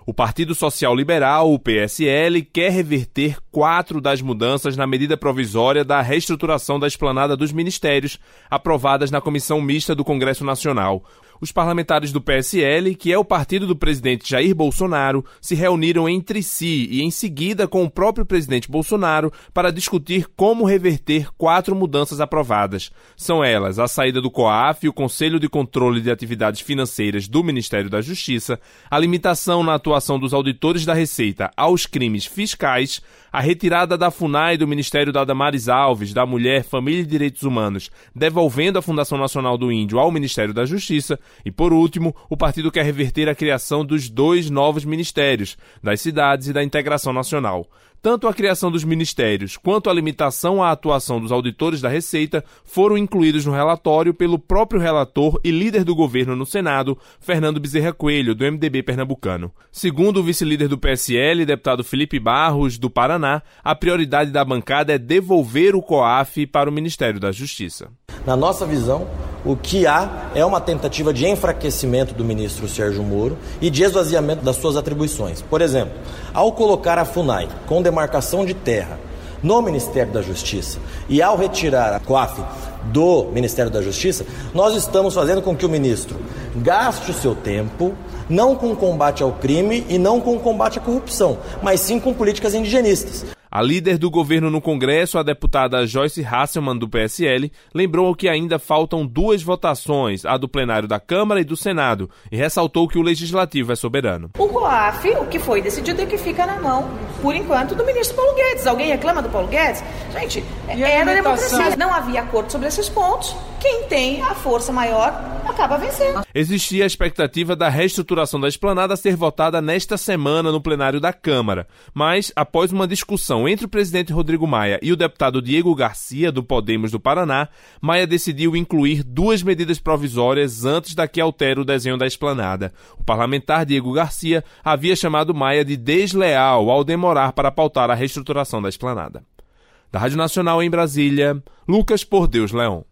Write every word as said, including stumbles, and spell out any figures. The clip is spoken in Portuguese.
O Partido Social Liberal, o P S L, quer reverter quatro das mudanças na medida provisória da reestruturação da esplanada dos ministérios, aprovadas na Comissão Mista do Congresso Nacional. Os parlamentares do P S L, que é o partido do presidente Jair Bolsonaro, se reuniram entre si e em seguida com o próprio presidente Bolsonaro para discutir como reverter quatro mudanças aprovadas. São elas a saída do COAF, o Conselho de Controle de Atividades Financeiras do Ministério da Justiça, a limitação na atuação dos auditores da Receita aos crimes fiscais, a retirada da FUNAI do Ministério da Damares Alves, da Mulher, Família e Direitos Humanos, devolvendo a Fundação Nacional do Índio ao Ministério da Justiça e, por último, o partido quer reverter a criação dos dois novos ministérios, das cidades e da integração nacional. Tanto a criação dos ministérios quanto a limitação à atuação dos auditores da Receita foram incluídos no relatório pelo próprio relator e líder do governo no Senado, Fernando Bezerra Coelho, do M D B pernambucano. Segundo o vice-líder do P S L, deputado Felipe Barros, do Paraná, a prioridade da bancada é devolver o COAF para o Ministério da Justiça. Na nossa visão, o que há é uma tentativa de enfraquecimento do ministro Sérgio Moro e de esvaziamento das suas atribuições. Por exemplo, ao colocar a FUNAI com demarcação de terra no Ministério da Justiça e ao retirar a COAF do Ministério da Justiça, nós estamos fazendo com que o ministro gaste o seu tempo não com combate ao crime e não com combate à corrupção, mas sim com políticas indigenistas. A líder do governo no Congresso, a deputada Joyce Hasselmann, do P S L, lembrou que ainda faltam duas votações, a do plenário da Câmara e do Senado, e ressaltou que o Legislativo é soberano. O COAF, o que foi decidido é que fica na mão, por enquanto, do ministro Paulo Guedes. Alguém reclama do Paulo Guedes? Gente, é da democracia. Não havia acordo sobre esses pontos. Quem tem a força maior acaba vencendo. Existia a expectativa da reestruturação da esplanada ser votada nesta semana no plenário da Câmara, mas, após uma discussão entre o presidente Rodrigo Maia e o deputado Diego Garcia, do Podemos do Paraná, Maia decidiu incluir duas medidas provisórias antes da que altere o desenho da esplanada. O parlamentar Diego Garcia havia chamado Maia de desleal ao demorar para pautar a reestruturação da esplanada. Da Rádio Nacional em Brasília, Lucas Por Deus Leão.